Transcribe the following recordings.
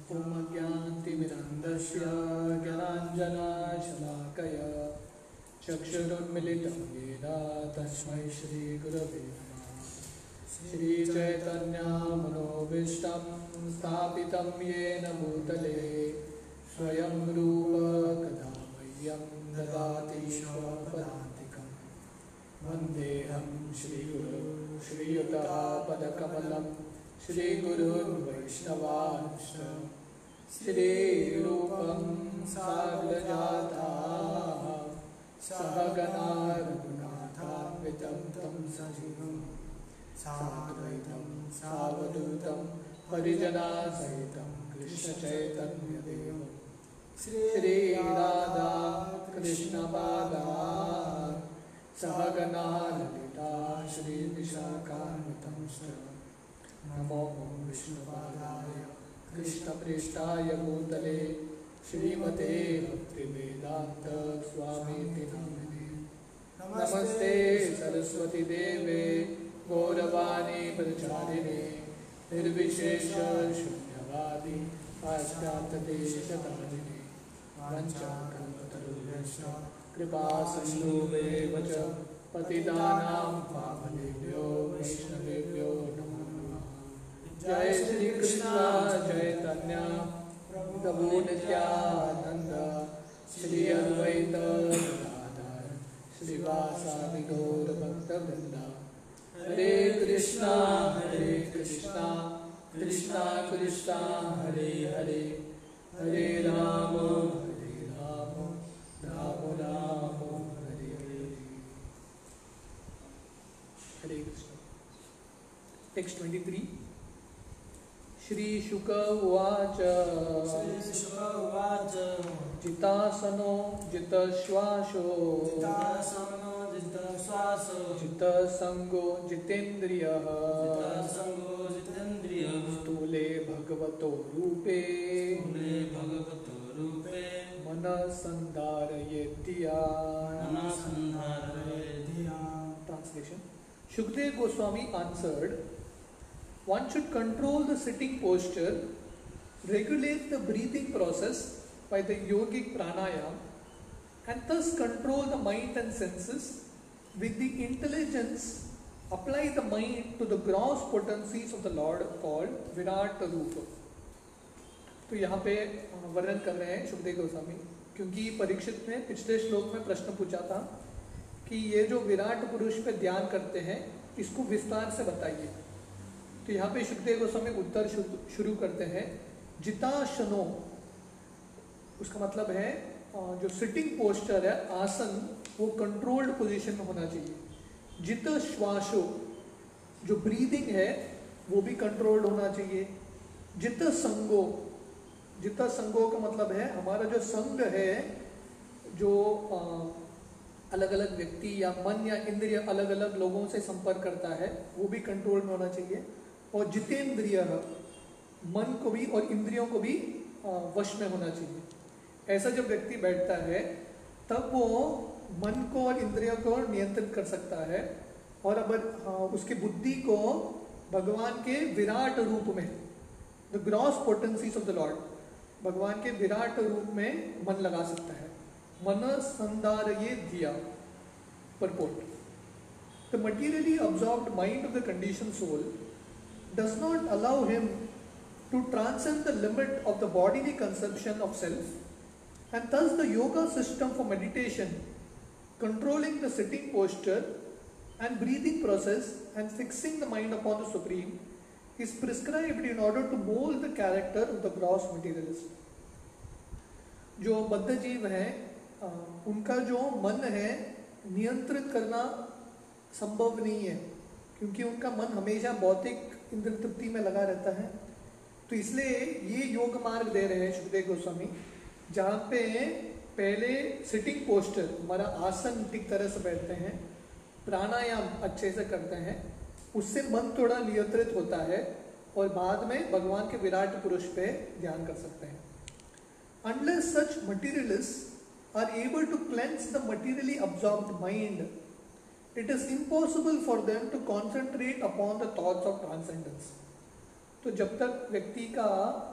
ॐ अज्ञानतिमिरन्धस्य ज्ञानाञ्जनशलाकया चक्षुरुन्मिलितं येन तस्मै श्रीगुरवे नमः। श्रीचैतन्यमनोभीष्टं स्थापितं येन भूतले स्वयं रूप कदा मह्यं ददाति स्वपदान्तिकं। वन्देऽहं श्रीगुरुं श्रीयुतापदकमलं श्रीगुरुन् वैष्णवांश्च श्रीरूपं साग्रजाता सहगणा रघुनाथान्वितं तं सजीवं साद्वैतं सावधूतं परिजनसहितं कृष्णचैतन्यदेवं श्रीराधा कृष्णपादान् सहगणा ललिता श्रीविशाखान्वितंश्च। नमो विष्णुपादाय कृष्णप्रेष्ठाय भूतले श्रीमते भक्तिवेदांत स्वामीति नामिने। नमस्ते सरस्वती देवे गौरवाणी प्रचारिणे निर्विशेष शून्यवादी पाश्चात्यदेशतारिणे वंचाकल्पतरुभ्यश्च कृपा सिन्धुभ्येव च पतितानां पावनेभ्यो वैष्णवेभ्यो नमो नमः। जय श्री कृष्ण चैतन्य प्रभु नित्यानंद श्री अद्वैत गदाधर श्रीवासादि गौर भक्तवृंद। हरे कृष्णा कृष्णा कृष्णा हरे हरे, हरे राम राम राम हरे हरे। हरे कृष्ण। टेक्स्ट 23। श्री शुक उवाच जितासनो जितश्वासो जितसंगो जितेन्द्रियः स्थूले भगवतो रूपे मनसंधारयेद्धिया। Translation. Shukdev Goswami answered, one should control the sitting posture, regulate the breathing process by the yogic pranayama, and thus control the mind and senses. With the intelligence, apply the mind to the gross potencies of the Lord called Virat Rupa. तो यहाँ पे वर्णन कर रहे हैं शुकदेव गोस्वामी, क्योंकि परीक्षित ने पिछले श्लोक में प्रश्न पूछा था कि ये जो विराट पुरुष पे ध्यान करते हैं इसको विस्तार से बताइए। तो यहाँ पे शुकदेव गोस्वामी उत्तर शुरू करते हैं। जिताशनो, उसका मतलब है जो सिटिंग पोस्चर है, आसन, वो कंट्रोल्ड पोजीशन में होना चाहिए। जित श्वासो, जो ब्रीदिंग है वो भी कंट्रोल्ड होना चाहिए। जित संगो, जित संगो का मतलब है हमारा जो संग है, जो अलग अलग व्यक्ति या मन या इंद्रिय अलग अलग लोगों से संपर्क करता है, वो भी कंट्रोल में होना चाहिए। और जितेंद्रिय, मन को भी और इंद्रियों को भी वश में होना चाहिए। ऐसा जब व्यक्ति बैठता है तब वो मन को और इंद्रियों को नियंत्रित कर सकता है, और अब उसकी बुद्धि को भगवान के विराट रूप में, the gross potencies of the Lord, भगवान के विराट रूप में मन लगा सकता है। मन संधारयेद्धिया। Purport. The materially absorbed mind of the conditioned soul does not allow him to transcend the limit of the bodily conception of self, and thus the yoga system for meditation, controlling the sitting posture and breathing process and fixing the mind upon the Supreme, is prescribed in order to mold the character of the gross materialist. जो बद्ध जीव हैं, उनका जो मन है नियंत्रित करना संभव नहीं है, क्योंकि उनका मन हमेशा भौतिक इंद्र तृप्ति में लगा रहता है। तो इसलिए ये योग मार्ग दे रहे हैं शुकदेव गोस्वामी, जहाँ पे पहले सिटिंग पोस्चर, हमारा आसन ठीक तरह से बैठते हैं, प्राणायाम अच्छे से करते हैं, उससे मन थोड़ा नियंत्रित होता है, और बाद में भगवान के विराट पुरुष पे ध्यान कर सकते हैं। Unless such materialists are able to cleanse the materially absorbed mind, it is impossible for them to concentrate upon the thoughts of transcendence. तो जब तक व्यक्ति का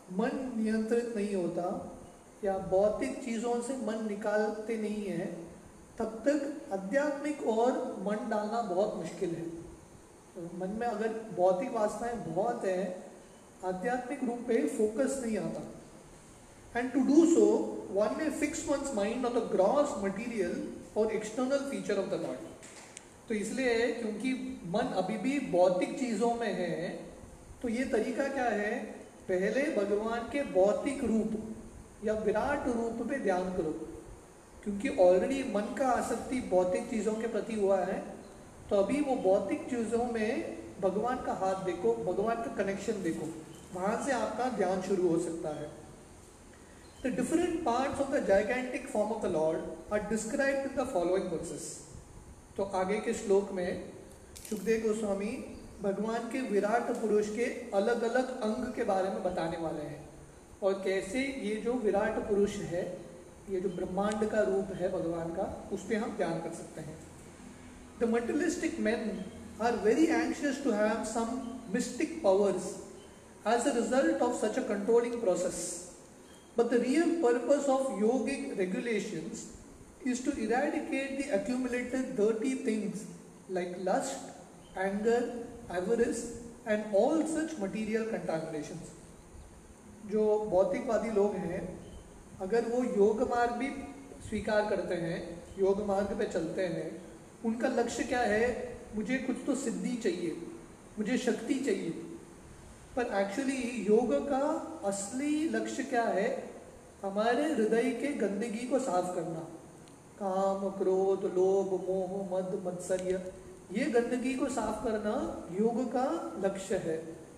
मन नियंत्रित नहीं होता या भौतिक चीज़ों से मन निकालते नहीं है, तब तक आध्यात्मिक और मन डालना बहुत मुश्किल है। तो मन में अगर भौतिक वासनाएं बहुत है, आध्यात्मिक रूप पे फोकस नहीं आता। And to do so one may fix one's mind on the gross material और external feature of the Lord. तो इसलिए क्योंकि मन अभी भी भौतिक चीज़ों में है, तो ये तरीका क्या है, पहले भगवान के भौतिक रूप या विराट रूप पे ध्यान करो। क्योंकि ऑलरेडी मन का आसक्ति भौतिक चीज़ों के प्रति हुआ है, तो अभी वो भौतिक चीज़ों में भगवान का हाथ देखो, भगवान का कनेक्शन देखो, वहाँ से आपका ध्यान शुरू हो सकता है। The different parts of the gigantic form of the Lord are described in the following verses. तो आगे के श्लोक में शुकदेव गोस्वामी भगवान के विराट पुरुष के अलग अलग अंग के बारे में बताने वाले हैं, और कैसे ये जो विराट पुरुष है, ये जो ब्रह्मांड का रूप है भगवान का, उस पर हम ध्यान कर सकते हैं। The materialistic men are very anxious to have some mystic powers as a result of such a controlling process. But the real purpose of yogic regulations is to eradicate the accumulated dirty things like lust, anger, avarice and all such material contaminations. जो भौतिकवादी लोग हैं, अगर वो योग मार्ग भी स्वीकार करते हैं, योग मार्ग पे चलते हैं, उनका लक्ष्य क्या है, मुझे कुछ तो सिद्धि चाहिए, मुझे शक्ति चाहिए। पर एक्चुअली योग का असली लक्ष्य क्या है, हमारे हृदय के गंदगी को साफ करना। काम, क्रोध, लोभ, मोह, मद, मत्सर्य, ये गंदगी को साफ करना योग का लक्ष्य है।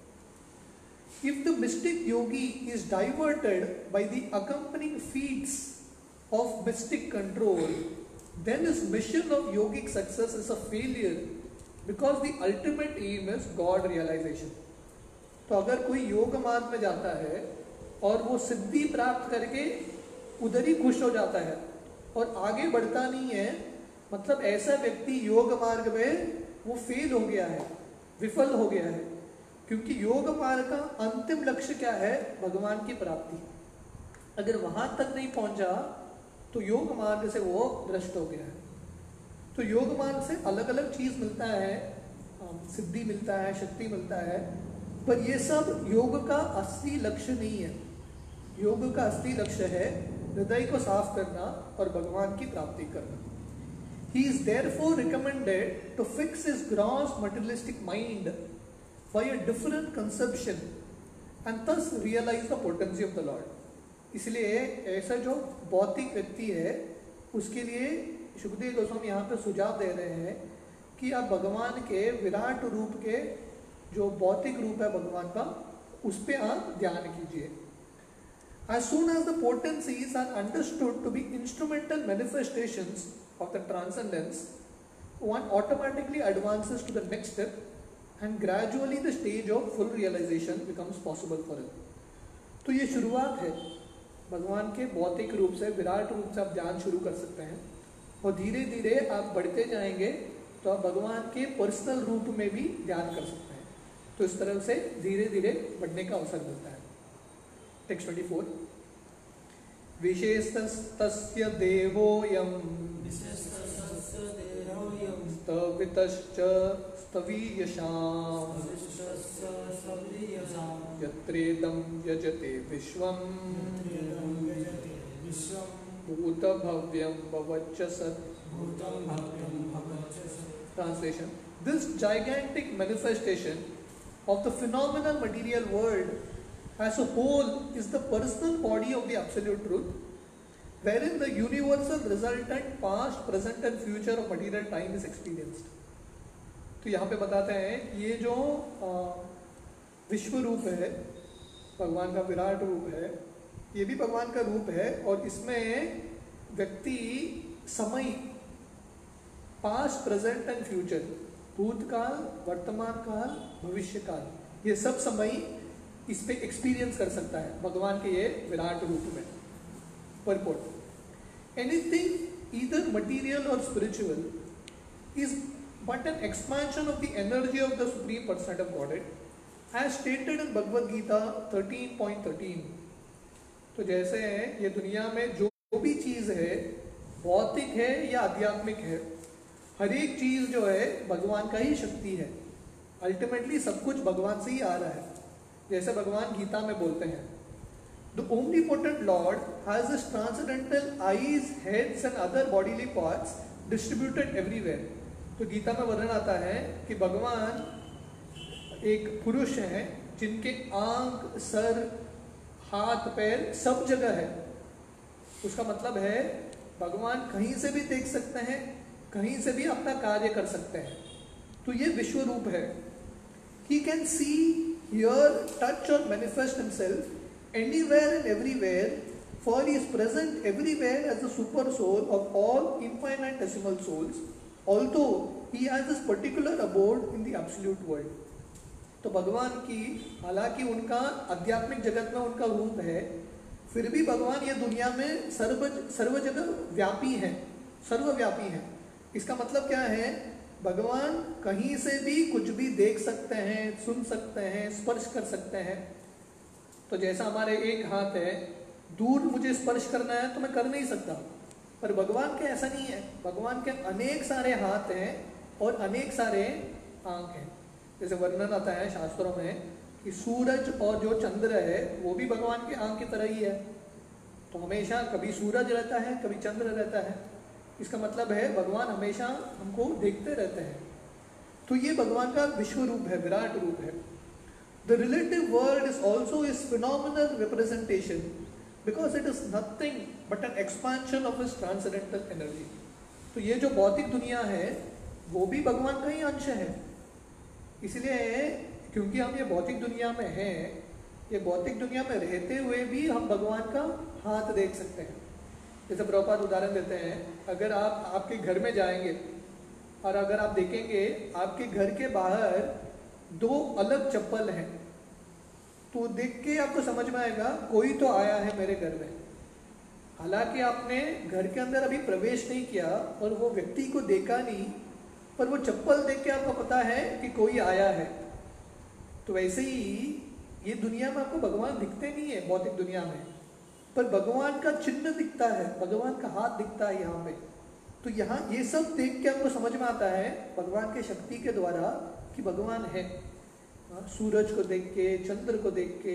If the mystic yogi is diverted by the accompanying feats of mystic control, then his mission of yogic success is a failure because the ultimate aim is God realization. तो अगर कोई योग मार्ग में जाता है और वो सिद्धि प्राप्त करके उधर ही खुश हो जाता है और आगे बढ़ता नहीं है, मतलब ऐसा व्यक्ति योग मार्ग में वो फेल हो गया है, विफल हो गया है। क्योंकि योग मार्ग का अंतिम लक्ष्य क्या है, भगवान की प्राप्ति। अगर वहां तक नहीं पहुंचा तो योग मार्ग से वो भ्रष्ट हो गया है। तो योग मार्ग से अलग अलग चीज मिलता है, सिद्धि मिलता है, शक्ति मिलता है, पर ये सब योग का असली लक्ष्य नहीं है। योग का असली लक्ष्य है हृदय को साफ करना और भगवान की प्राप्ति करना। He is therefore recommended to fix his gross materialistic mind by a different conception and thus realize the potency of the Lord. इसलिए ऐसा जो भौतिक व्यक्ति है, उसके लिए शुकदेव गोस्वामी यहाँ पे सुझाव दे रहे हैं कि आप भगवान के विराट रूप के जो भौतिक रूप है भगवान का, उस पर आप ध्यान कीजिए। As soon as the potencies are understood to be instrumental manifestations of the transcendence, one automatically advances to the next step and gradually the stage of full realization becomes possible for him. तो ये शुरुआत है, भगवान के भौतिक रूप से, विराट रूप से आप ध्यान शुरू कर सकते हैं और धीरे धीरे आप बढ़ते जाएंगे तो आप भगवान के पर्सनल रूप में भी ध्यान कर सकते हैं। तो इस तरह से धीरे धीरे बढ़ने का अवसर मिलता है। टेक्स्ट 24, विशेषतस्य देवोऽयं स्तवितश्च स्तवीयशाम् यत्रेदं यजते विश्वम् भूतभव्यं भवच्च सत्। Translation: This gigantic manifestation of the phenomenal material world as a whole is the personal body of the absolute truth, wherein the universal resultant past, present and future of material time is experienced. तो यहाँ पे बताते हैं कि ये जो विश्व रूप है, भगवान का विराट रूप है, ये भी भगवान का रूप है और इसमें व्यक्ति समय, पास्ट, प्रेजेंट एंड फ्यूचर, भूतकाल, वर्तमान काल, भविष्य काल, ये सब समय इस पे एक्सपीरियंस कर सकता है भगवान के ये विराट रूप में। Purport: Anything either material or spiritual is but an expansion of the energy of the Supreme Personality of Godhead, as stated in Bhagavad Gita 13.13. तो जैसे ये दुनिया में जो भी चीज़ है, भौतिक है या आध्यात्मिक है, हर एक चीज़ जो है भगवान का ही शक्ति है। अल्टीमेटली सब कुछ भगवान से ही आ रहा है। जैसे भगवान गीता में बोलते हैं, The omnipotent Lord has his transcendental eyes, heads and other bodily parts distributed everywhere. तो गीता में वर्णन आता है कि भगवान एक पुरुष हैं जिनके आंख, सर, हाथ, पैर सब जगह है। उसका मतलब है भगवान कहीं से भी देख सकते हैं, कहीं से भी अपना कार्य कर सकते हैं। तो ये विश्व रूप है। He can see, hear, touch or manifest himself anywhere and everywhere, for he is present everywhere as the super soul of all infinitesimal souls, although he has this particular abode in the absolute world. तो भगवान की, हालांकि उनका आध्यात्मिक जगत में उनका रूप है, फिर भी भगवान ये दुनिया में सर्व जगह व्यापी है, सर्वव्यापी है। इसका मतलब क्या है? भगवान कहीं से भी कुछ भी देख सकते हैं, सुन सकते हैं, स्पर्श कर सकते हैं। तो जैसा हमारे एक हाथ है, दूर मुझे स्पर्श करना है तो मैं कर नहीं सकता, पर भगवान के ऐसा नहीं है। भगवान के अनेक सारे हाथ हैं और अनेक सारे आंख हैं। जैसे वर्णन आता है शास्त्रों में कि सूरज और जो चंद्र है वो भी भगवान के आंख की तरह ही है। तो हमेशा कभी सूरज रहता है, कभी चंद्र रहता है। इसका मतलब है भगवान हमेशा हमको देखते रहते हैं। तो ये भगवान का विश्व रूप है, विराट रूप है। The relative world is also his phenomenal representation because it is nothing but an expansion of his transcendental energy. तो ये जो भौतिक दुनिया है वो भी भगवान का ही अंश है। इसलिए क्योंकि हम ये भौतिक दुनिया में हैं, ये भौतिक दुनिया में रहते हुए भी हम भगवान का हाथ देख सकते हैं। जैसे प्रभुपाद उदाहरण देते हैं, अगर आप आपके घर में जाएंगे और अगर आप देखेंगे आपके घर के बाहर दो अलग चप्पल हैं, तो देख के आपको समझ में आएगा कोई तो आया है मेरे घर में। हालांकि आपने घर के अंदर अभी प्रवेश नहीं किया और वो व्यक्ति को देखा नहीं, पर वो चप्पल देख के आपको पता है कि कोई आया है। तो वैसे ही ये दुनिया में आपको भगवान दिखते नहीं है भौतिक दुनिया में, पर भगवान का चिन्ह दिखता है, भगवान का हाथ दिखता है यहाँ पे। तो यहाँ ये सब देख के आपको समझ में आता है भगवान के शक्ति के द्वारा कि भगवान है। सूरज को देख के, चंद्र को देख के,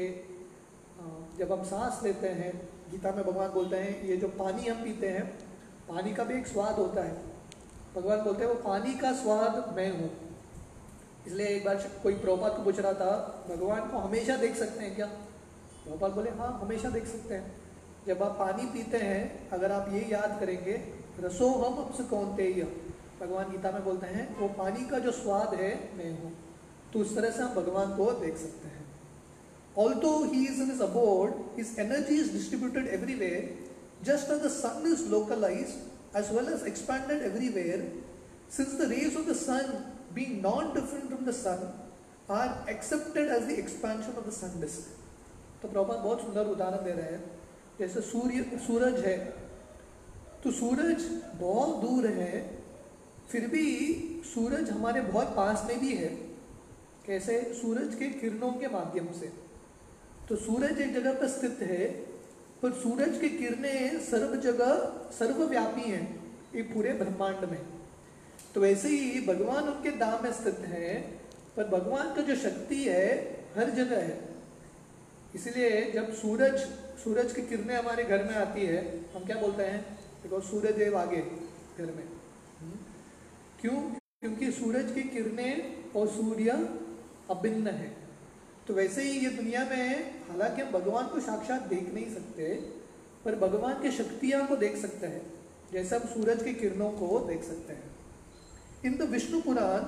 जब हम सांस लेते हैं, गीता में भगवान बोलते हैं ये जो पानी हम पीते हैं, पानी का भी एक स्वाद होता है। भगवान बोलते हैं वो पानी का स्वाद मैं हूँ। इसलिए एक बार कोई प्रभुपाद को पूछ रहा था, भगवान को हमेशा देख सकते हैं क्या? प्रभुपाद बोले हाँ, हमेशा देख सकते हैं। जब आप पानी पीते हैं, अगर आप ये याद करेंगे, रसो हम अपसे कौनतेय, भगवान गीता में बोलते हैं वो पानी का जो स्वाद है मैं हूँ। तो उस तरह से हम भगवान को देख सकते हैं। Although he is in his abode, his energy is distributed everywhere, just as the sun is localized as well as expanded everywhere, since the rays of the sun, being non-different from the sun, are accepted as the expansion of the sun disk. तो प्रभुपाद बहुत सुंदर उदाहरण दे रहे हैं। जैसे सूरज है, तो सूरज बहुत दूर है, फिर भी सूरज हमारे बहुत पास में भी है। कैसे? सूरज के किरणों के माध्यम से। तो सूरज एक जगह पर स्थित है, पर सूरज की किरणें सर्व जगह सर्वव्यापी हैं, ये पूरे ब्रह्मांड में। तो वैसे ही भगवान उनके धाम में स्थित है, पर भगवान का जो शक्ति है हर जगह है। इसलिए जब सूरज की किरणें हमारे घर में आती है, हम क्या बोलते हैं? देखो सूरज देव आगे घर में। क्यों? क्योंकि सूरज की किरणें और सूर्य अभिन्न है। तो वैसे ही ये दुनिया में, हालांकि हम भगवान को साक्षात देख नहीं सकते, पर भगवान की शक्तियां को देख सकते हैं, जैसे हम सूरज की किरणों को देख सकते हैं। In the Vishnu Purana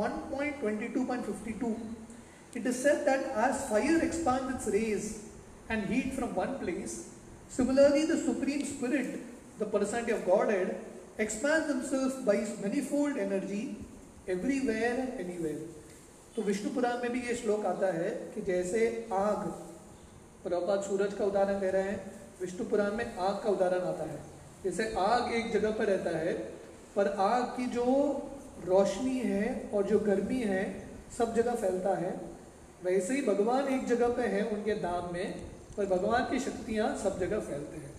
1.22.52, it is said that as fire expands its rays and heat from one place, similarly the Supreme Spirit, the personality of Godhead, expands himself by his manifold energy everywhere and anywhere. तो विष्णु पुराण में भी ये श्लोक आता है कि जैसे आग, प्रभुपाद सूरज का उदाहरण दे रहे हैं, विष्णु पुराण में आग का उदाहरण आता है। जैसे आग एक जगह पर रहता है, पर आग की जो रोशनी है और जो गर्मी है सब जगह फैलता है, वैसे ही भगवान एक जगह पे है उनके धाम में, पर भगवान की शक्तियां सब जगह फैलते हैं।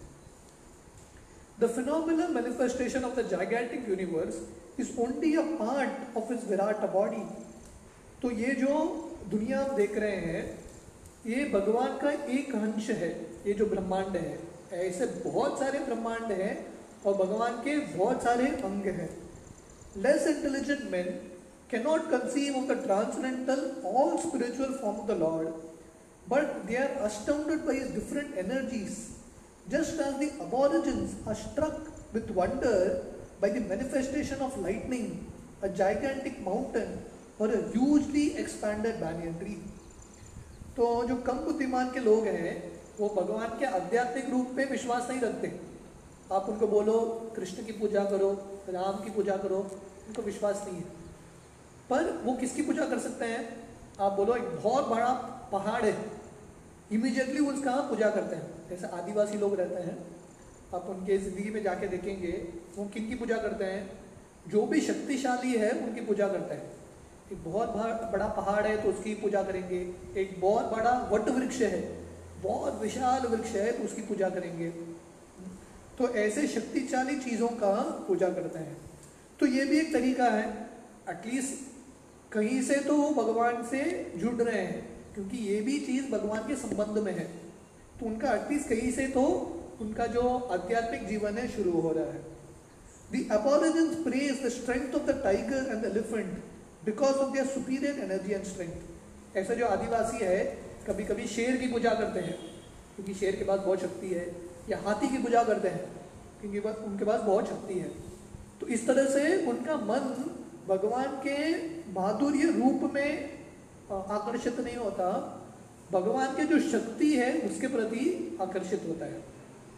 The phenomenal manifestation of the gigantic universe is only a part of his Virata body. तो ये जो दुनिया आप देख रहे हैं, ये भगवान का एक अंश है। ये जो ब्रह्मांड है, ऐसे बहुत सारे ब्रह्मांड हैं और भगवान के बहुत सारे अंग हैं। Less intelligent men cannot conceive of the transcendental, all spiritual form of the Lord, but they are astounded by his different energies. Just as the aborigines are struck with wonder by the manifestation of lightning, a gigantic mountain, or a hugely expanded banyan tree. तो जो कम बुद्धिमान के लोग हैं वो भगवान के आध्यात्मिक रूप में विश्वास नहीं रखते। आप उनको बोलो कृष्ण की पूजा करो, राम की पूजा करो, उनको विश्वास नहीं है। पर वो किसकी पूजा कर सकते हैं? आप बोलो एक बहुत बड़ा पहाड़ है, इमीडिएटली उसका पूजा करते हैं। जैसे आदिवासी लोग रहते हैं, आप उनके ज़िंदगी में जाके देखेंगे वो किन की पूजा करते हैं? जो भी शक्तिशाली है उनकी पूजा करते हैं। एक बहुत बड़ा पहाड़ है तो उसकी पूजा करेंगे। एक बहुत बड़ा वट वृक्ष है, बहुत विशाल वृक्ष है तो उसकी पूजा करेंगे। तो ऐसे शक्तिशाली चीज़ों का पूजा करते हैं। तो ये भी एक तरीका है, एटलीस्ट कहीं से तो वो भगवान से जुड़ रहे हैं, क्योंकि ये भी चीज़ भगवान के संबंध में है। तो उनका एटलीस्ट कहीं से तो उनका जो आध्यात्मिक जीवन है शुरू हो रहा है। The aborigines praise the strength of the tiger and the elephant because of their superior energy and strength. ऐसा जो आदिवासी है कभी कभी शेर की पूजा करते हैं क्योंकि शेर के पास बहुत शक्ति है, या हाथी की पूजा करते हैं क्योंकि उनके पास बहुत शक्ति है। तो इस तरह से उनका मन भगवान के माधुर्य रूप में आकर्षित नहीं होता, भगवान की जो शक्ति है उसके प्रति आकर्षित होता है।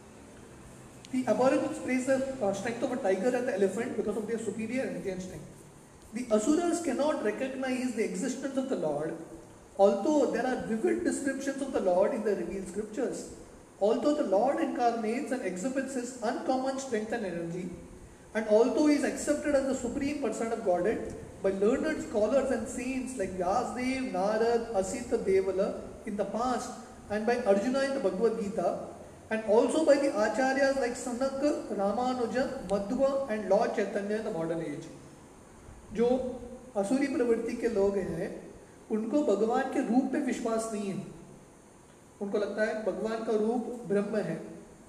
The aborigines praise the strength of a tiger and the elephant because of their superior energy and strength. The asuras cannot recognize the existence of the Lord, although there are vivid descriptions of the Lord in the revealed scriptures. Although the Lord incarnates and exhibits his uncommon strength and energy, and although he is accepted as the supreme person of Godhead by learned scholars and saints like Vyasdev, Narad, Asita Devala in the past, and by Arjuna in the Bhagavad Gita, and also by the acharyas like Sanaka, Ramanuja, Madhva and Lord Chaitanya in the modern age. जो असुरी प्रवृत्ति के लोग हैं उनको भगवान के रूप पे विश्वास नहीं है। उनको लगता है भगवान का रूप ब्रह्म है।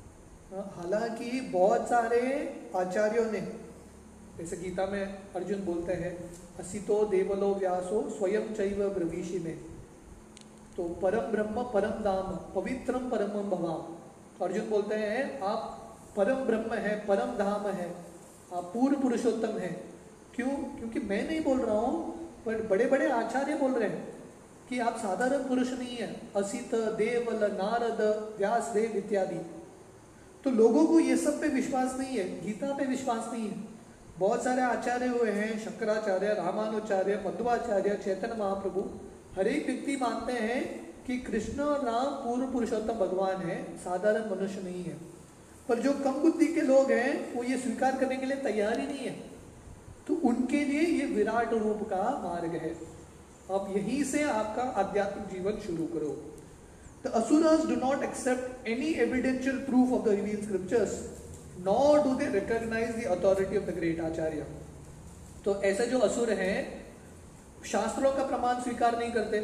हालांकि बहुत सारे आचार्यों ने, जैसे गीता में अर्जुन बोलते हैं असितो देवलो व्यासो स्वयं चैव ब्रवीषि में, तो परम ब्रह्म परम धाम पवित्रम परमम भवाम। अर्जुन बोलते हैं आप परम ब्रह्म है, परम धाम है, आप पूर्ण पुरुषोत्तम है। क्यों? क्योंकि मैं नहीं बोल रहा हूँ, पर बड़े बड़े आचार्य बोल रहे हैं कि आप साधारण पुरुष नहीं है। असित, देवल, नारद, व्यासदेव इत्यादि। तो लोगों को ये सब पे विश्वास नहीं है, गीता पे विश्वास नहीं है। बहुत सारे आचार्य हुए हैं, शंकराचार्य, रामानुचार्य, मध्वाचार्य, चैतन्य महाप्रभु। हर एक व्यक्ति मानते हैं कि कृष्ण और राम पूर्ण पुरुषोत्तम भगवान है, साधारण मनुष्य नहीं है। पर जो कम बुद्धि के लोग हैं वो ये स्वीकार करने के लिए तैयार ही नहीं है। तो उनके लिए ये विराट रूप का मार्ग है। अब यहीं से आपका आध्यात्मिक जीवन शुरू करो। The asuras do not accept any evidential proof of the revealed scriptures, nor do they recognize the authority of the great acharya. तो ऐसे जो असुर हैं शास्त्रों का प्रमाण स्वीकार नहीं करते।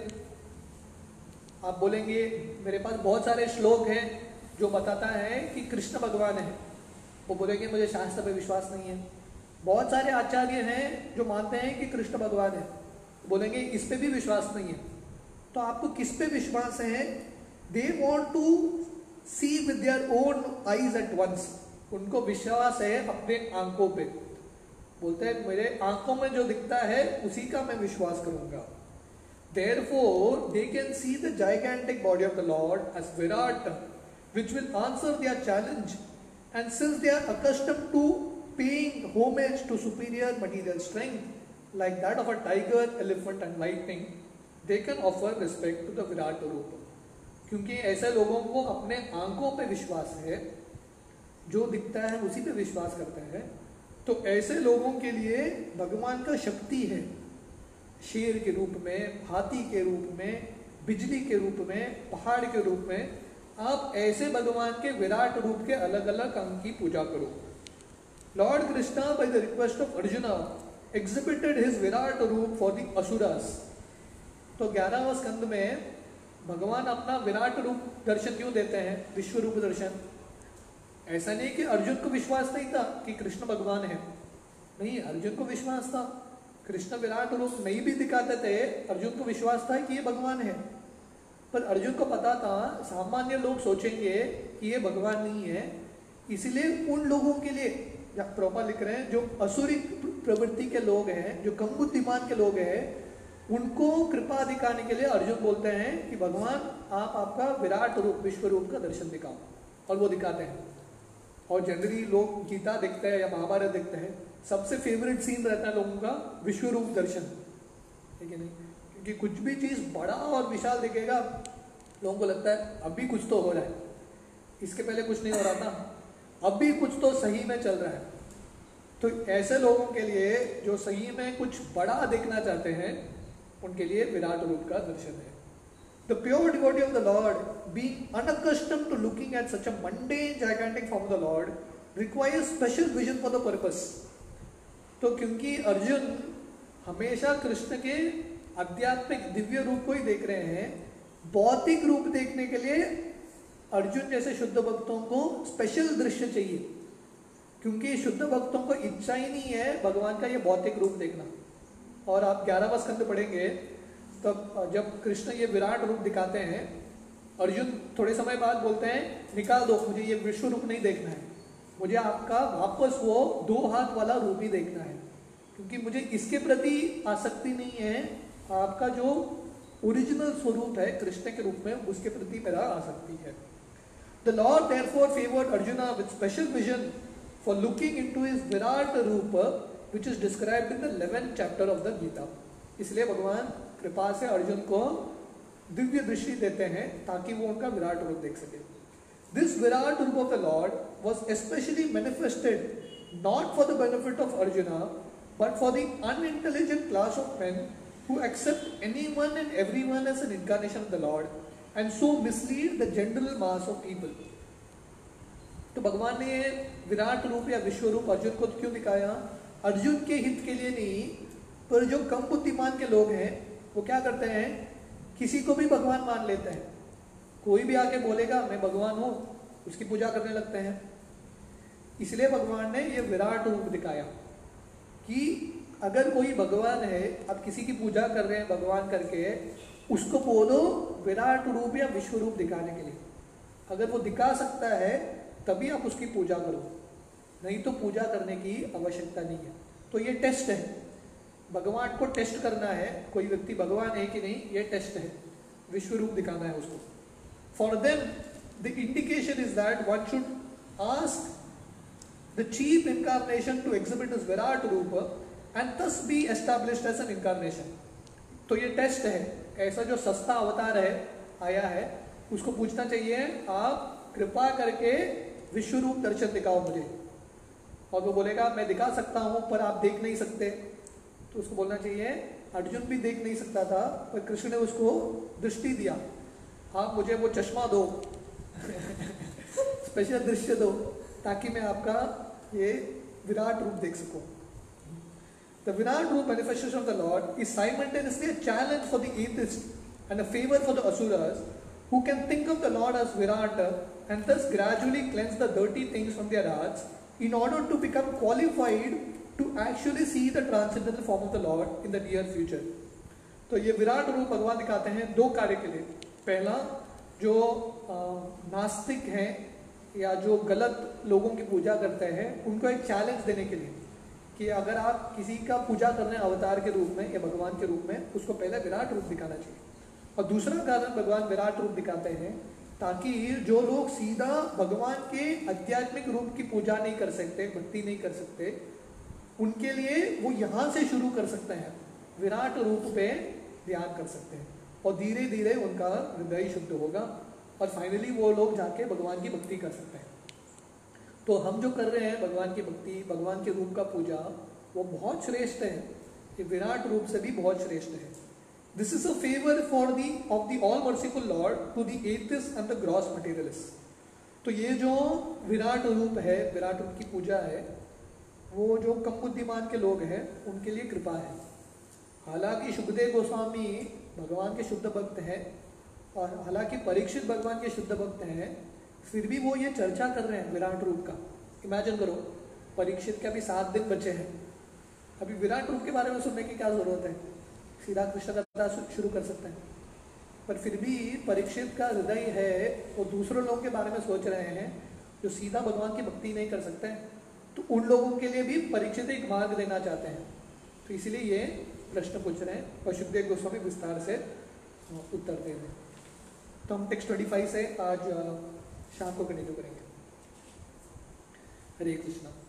आप बोलेंगे मेरे पास बहुत सारे श्लोक हैं जो बताता है कि कृष्ण भगवान है, वो बोलेंगे मुझे शास्त्र पे विश्वास नहीं है। बहुत सारे आचार्य हैं जो मानते हैं कि कृष्ण भगवान है, बोलेंगे इस पे भी विश्वास नहीं है। तो आपको किस पे विश्वास है? They want to see with their own eyes at once. उनको विश्वास है अपने आंखों पे। बोलते हैं मेरे आंखों में जो दिखता है उसी का मैं विश्वास करूंगा। Therefore, they can see the gigantic body of the Lord as Virat, which will answer their challenge. And since they are accustomed to paying homage to superior material strength, like that of a tiger, elephant and lightning, they can offer respect to the Virat Rupa. क्योंकि ऐसे लोगों को अपने आंखों पे विश्वास है, जो दिखता है उसी पे विश्वास करते हैं। तो ऐसे लोगों के लिए भगवान का शक्ति है, शेर के रूप में, हाथी के रूप में, बिजली के रूप में, पहाड़ के रूप में, आप ऐसे भगवान के विराट रूप के अलग अलग अंग की पूजा करो। Lord Krishna by the request of Arjuna exhibited his virat rupa for the asuras. तो 11वां स्कंद में भगवान अपना विराट रूप दर्शन क्यों देते हैं, विश्व रूप दर्शन? ऐसा नहीं कि अर्जुन को विश्वास नहीं था कि कृष्ण भगवान है, नहीं, अर्जुन को विश्वास था। कृष्ण विराट रूप नहीं भी दिखाते थे, अर्जुन को विश्वास था कि ये भगवान है, पर अर्जुन को पता था सामान्य लोग सोचेंगे कि ये भगवान नहीं है, इसलिए उन लोगों के लिए प्रभुपाद लिख रहे हैं जो असुरी प्रवृत्ति के लोग हैं, जो कम बुद्धिमान के लोग हैं, उनको कृपा दिखाने के लिए अर्जुन बोलते हैं कि भगवान आप आपका विराट रूप, विश्व रूप का दर्शन दिखाओ, और वो दिखाते हैं। और जनरली लोग गीता देखते हैं या महाभारत देखते हैं, सबसे फेवरेट सीन रहता है लोगों का विश्व रूप दर्शन, ठीक है नहीं? क्योंकि कुछ भी चीज़ बड़ा और विशाल दिखेगा, लोगों को लगता है अभी कुछ तो हो रहा है, इसके पहले कुछ नहीं हो रहा था, अभी कुछ तो सही में चल रहा है। तो ऐसे लोगों के लिए जो सही में कुछ बड़ा देखना चाहते हैं, उनके लिए विराट रूप का दर्शन है। The pure devotee of the Lord, being unaccustomed to looking at such a mundane, gigantic form of the Lord, requires special vision for the purpose. तो क्योंकि अर्जुन हमेशा कृष्ण के आध्यात्मिक दिव्य रूप को ही देख रहे हैं, भौतिक रूप देखने के लिए अर्जुन जैसे शुद्ध भक्तों को स्पेशल दृश्य चाहिए, क्योंकि शुद्ध भक्तों को इच्छा ही नहीं है भगवान का ये भौतिक रूप देखना। और आप 11वां स्कंद पढ़ेंगे तब जब कृष्ण ये विराट रूप दिखाते हैं, अर्जुन थोड़े समय बाद बोलते हैं निकाल दो, मुझे ये विश्व रूप नहीं देखना है, मुझे आपका वापस वो 2 हाथ वाला रूप ही देखना है, क्योंकि मुझे इसके प्रति आसक्ति नहीं है, आपका जो ओरिजिनल स्वरूप है कृष्ण के रूप में, उसके प्रति मेरा आसक्ति है। The Lord therefore favoured Arjuna with special vision for looking into his virat rupa which is described in the 11th chapter of the Gita. इसलिए भगवान कृपा से अर्जुन को दिव्य दृष्टि देते हैं ताकि वो उनका विराट रूप देख सके। This virat rupa of the Lord was especially manifested not for the benefit of Arjuna but for the unintelligent class of men who accept anyone and everyone as an incarnation of the Lord and so mislead the general mass of people. तो भगवान ने विराट रूप या विश्व रूप अर्जुन को क्यों दिखाया? अर्जुन के हित के लिए नहीं, पर जो कम बुद्धिमान के लोग हैं वो क्या करते हैं, किसी को भी भगवान मान लेते हैं, कोई भी आके बोलेगा मैं भगवान हूँ, उसकी पूजा करने लगते हैं। इसलिए भगवान ने ये विराट रूप दिखाया कि अगर कोई भगवान है, आप किसी की पूजा कर रहे हैं भगवान करके, उसको बोलो विराट रूप या विश्व रूप दिखाने के लिए। अगर वो दिखा सकता है तभी आप उसकी पूजा करो, नहीं तो पूजा करने की आवश्यकता नहीं है। तो ये टेस्ट है, भगवान को टेस्ट करना है, कोई व्यक्ति भगवान है कि नहीं, ये टेस्ट है, विश्व रूप दिखाना है उसको। For them the indication is that one should ask the chief incarnation to exhibit his virat rupa and thus be established as an incarnation. तो ये टेस्ट है, ऐसा जो सस्ता अवतार है आया है, उसको पूछना चाहिए आप कृपा करके विश्व रूप दर्शन दिखाओ मुझे। और वो बोलेगा मैं दिखा सकता हूँ पर आप देख नहीं सकते, तो उसको बोलना चाहिए अर्जुन भी देख नहीं सकता था पर कृष्ण ने उसको दृष्टि दिया, आप मुझे वो चश्मा दो स्पेशल दृश्य दो ताकि मैं आपका ये विराट रूप देख सकूं। The Virat Roop manifestation of the Lord is simultaneously a challenge for the atheist and a favor for the asuras who can think of the Lord as Virata and thus gradually cleanse the dirty things from their hearts in order to become qualified to actually see the transcendental form of the Lord in the near future. तो ये विराट रूप भगवान दिखाते हैं 2 कार्य के लिए। पहला, जो नास्तिक हैं या जो गलत लोगों की पूजा करते हैं उनको एक चैलेंज देने के लिए कि अगर आप किसी का पूजा कर रहे हैं अवतार के रूप में या भगवान के रूप में, उसको पहले विराट रूप दिखाना चाहिए। और दूसरा कारण भगवान विराट रूप दिखाते हैं ताकि जो लोग सीधा भगवान के आध्यात्मिक रूप की पूजा नहीं कर सकते, भक्ति नहीं कर सकते, उनके लिए वो यहाँ से शुरू कर सकते हैं, विराट रूप पे ध्यान कर सकते हैं और धीरे धीरे उनका हृदय शुद्ध होगा और फाइनली वो लोग जाके भगवान की भक्ति कर सकते हैं। तो हम जो कर रहे हैं भगवान की भक्ति, भगवान के रूप का पूजा, वो बहुत श्रेष्ठ है, ये विराट रूप से भी बहुत श्रेष्ठ है। This is a favour for the of the all merciful Lord to the atheist and the gross materialist. तो ये जो विराट रूप है, विराट रूप की पूजा है, वो जो कम बुद्धिमान के लोग हैं उनके लिए कृपा है। हालांकि शुकदेव गोस्वामी भगवान के शुद्ध भक्त हैं और हालांकि परीक्षित भगवान के शुद्ध भक्त हैं, फिर भी वो ये चर्चा कर रहे हैं विराट रूप का। इमेजिन करो, परीक्षित के अभी 7 दिन बचे हैं, अभी विराट रूप के बारे में सुनने की क्या जरूरत है, सीधा कृष्ण कथा शुरू कर सकते हैं। पर फिर भी परीक्षित का हृदय है वो दूसरों लोगों के बारे में सोच रहे हैं जो सीधा भगवान की भक्ति नहीं कर सकते हैं, तो उन लोगों के लिए भी परीक्षित एक मार्ग देना चाहते हैं। तो इसीलिए ये प्रश्न पूछ रहे हैं और शुकदेव गोस्वामी विस्तार से उत्तर दे रहे हैं। तो हम टेक्स्ट 25 से आज शाम को कंटिन्यू करेंगे। हरे कृष्णा।